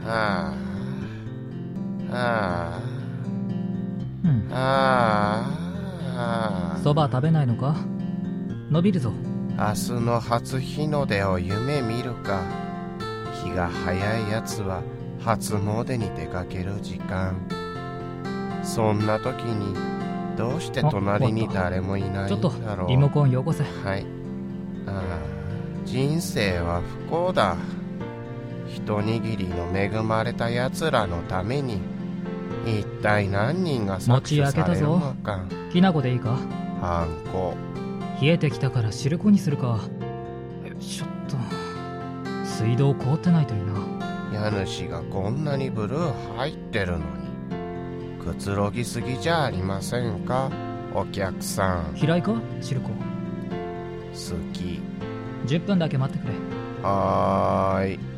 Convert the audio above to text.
ああうん。 ああ。 そば食べないのか？伸びるぞ。 明日の初日の出を夢見るか。日が早いやつは初詣に出かける時間。そんな時にどうして隣に誰もいないちょっとんだろう。 リモコンよこせ。 はい。人生は不幸だ。一握りの恵まれたやつらのために一体何人が搾取されるのか。 きなこでいいか？ ハンコ。 冷えてきたから汁粉にするか。ちょっと水道凍ってないといいな。 家主がこんなにブルー入ってるのにくつろぎすぎじゃありませんか、お客さん。 嫌いか汁粉？ 好き。 10分だけ待ってくれ。 はーい。